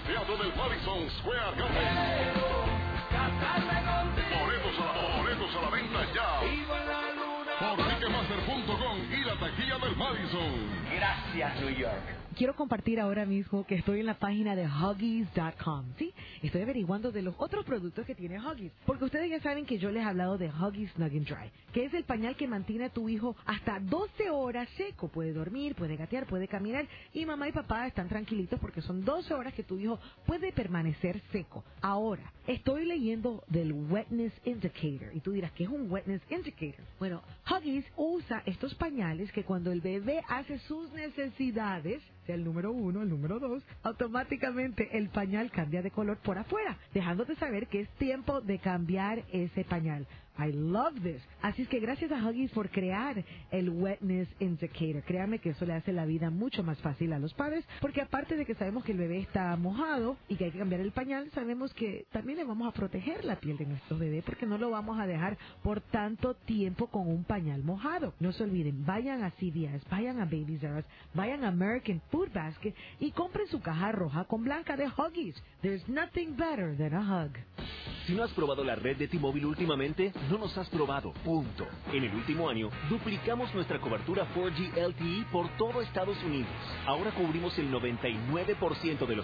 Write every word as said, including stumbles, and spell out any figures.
Teatro del Madison Square Garden. Boletos a la, boletos a la venta ya. Por Ticketmaster punto com y la taquilla del Madison. Gracias, New York. Quiero compartir ahora mismo que estoy en la página de Huggies punto com, ¿sí? Estoy averiguando de los otros productos que tiene Huggies, porque ustedes ya saben que yo les he hablado de Huggies Snug and Dry, que es el pañal que mantiene a tu hijo hasta doce horas seco. Puede dormir, puede gatear, puede caminar, y mamá y papá están tranquilitos porque son doce horas que tu hijo puede permanecer seco. Ahora, estoy leyendo del Wetness Indicator, y tú dirás, ¿qué es un Wetness Indicator? Bueno, Huggies usa estos pañales que cuando el bebé hace sus necesidades, sea el número uno, el número dos, automáticamente el pañal cambia de color por afuera, dejándote saber que es tiempo de cambiar ese pañal. I love this. Así es que gracias a Huggies por crear el Wetness Indicator. Créanme que eso le hace la vida mucho más fácil a los padres, porque aparte de que sabemos que el bebé está mojado y que hay que cambiar el pañal, sabemos que también le vamos a proteger la piel de nuestro bebé, porque no lo vamos a dejar por tanto tiempo con un pañal mojado. No se olviden, vayan a C V S, vayan a Babies R Us, vayan a American Food Basket y compren su caja roja con blanca de Huggies. There's nothing better than a hug. Si no has probado la red de T-Mobile últimamente, no nos has probado, punto. En el último año, duplicamos nuestra cobertura cuatro G L T E por todo Estados Unidos. Ahora cubrimos el noventa y nueve por ciento de los